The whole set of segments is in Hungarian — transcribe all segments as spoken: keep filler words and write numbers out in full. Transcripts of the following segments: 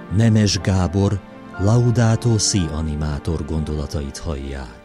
Nemes Gábor Laudato Si animátor gondolatait hallják.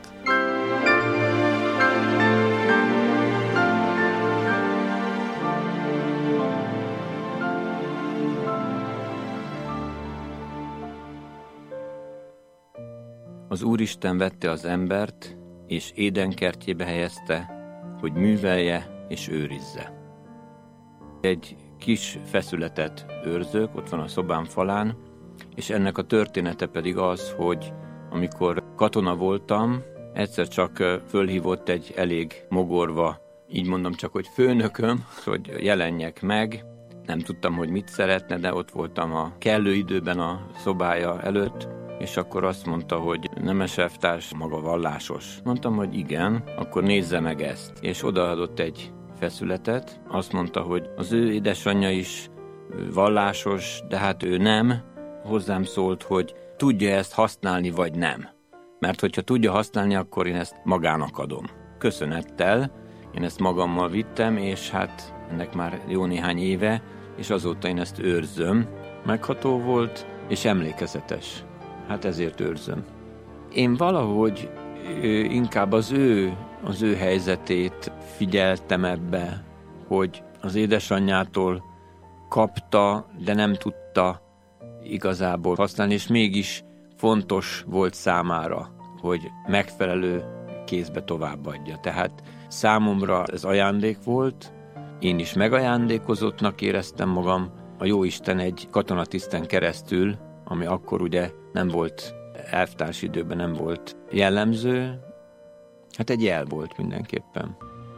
Az Úristen vette az embert, és Édenkertjébe helyezte, hogy művelje és őrizze. Egy kis feszületet őrzök, ott van a szobám falán, és ennek a története pedig az, hogy amikor katona voltam, egyszer csak fölhívott egy elég mogorva, így mondom csak, hogy főnököm, hogy jelenjek meg. Nem tudtam, hogy mit szeretne, de ott voltam a kellő időben a szobája előtt, és akkor azt mondta, hogy Nemes elvtárs maga vallásos. Mondtam, hogy igen, akkor nézze meg ezt. És odaadott egy feszületet, azt mondta, hogy az ő édesanyja is vallásos, de hát ő nem. Hozzám szólt, hogy tudja ezt használni, vagy nem. Mert hogyha tudja használni, akkor én ezt magának adom. Köszönettel, én ezt magammal vittem, és hát ennek már jó néhány éve, és azóta én ezt őrzöm. Megható volt, és emlékezetes. Hát ezért őrzöm. Én valahogy inkább az ő, az ő helyzetét figyeltem ebbe, hogy az édesanyjától kapta, de nem tudta igazából használni, és mégis fontos volt számára, hogy megfelelő kézbe továbbadja. Tehát számomra ez ajándék volt, én is megajándékozottnak éreztem magam, a Jóisten egy katonatiszten keresztül, ami akkor ugye nem volt, elvtárs időben nem volt jellemző, hát egy jel volt mindenképpen.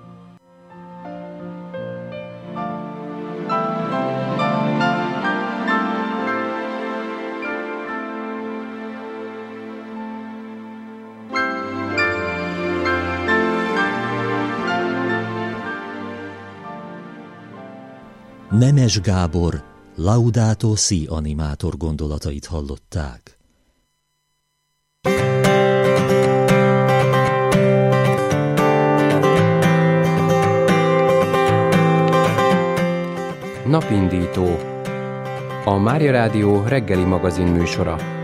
Nemes Gábor Laudato Si animátor gondolatait hallották. Napindító. A Mária Rádió reggeli magazin műsora.